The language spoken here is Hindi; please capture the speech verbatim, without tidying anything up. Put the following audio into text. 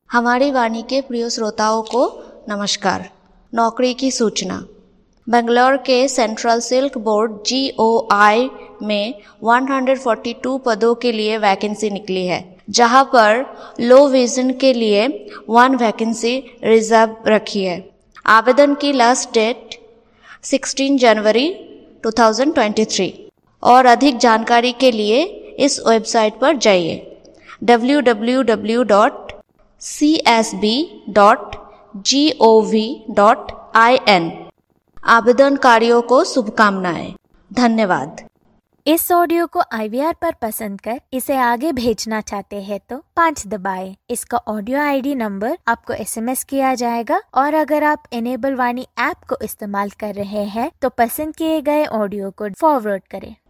हमारी वाणी के प्रिय श्रोताओं को नमस्कार। नौकरी की सूचना। बेंगलोर के central silk board G O I में एक सौ बयालीस पदों के लिए वैकेंसी निकली है, जहां पर लो विजन के लिए वन वैकेंसी रिजर्व रखी है। आवेदन की लास्ट डेट सोलह जनवरी दो हज़ार तेईस और अधिक जानकारी के लिए इस वेबसाइट पर जाइए W W W dot C S B dot gov dot in. आवेदनकारियों को शुभकामनाएं। धन्यवाद। इस ऑडियो को आई वी आर पर पसंद कर इसे आगे भेजना चाहते हैं तो पाँच दबाएं। इसका ऑडियो आई डी नंबर आपको एस एम एस किया जाएगा और अगर आप एनेबल वाणी ऐप को इस्तेमाल कर रहे हैं तो पसंद किए गए ऑडियो को फॉरवर्ड करें।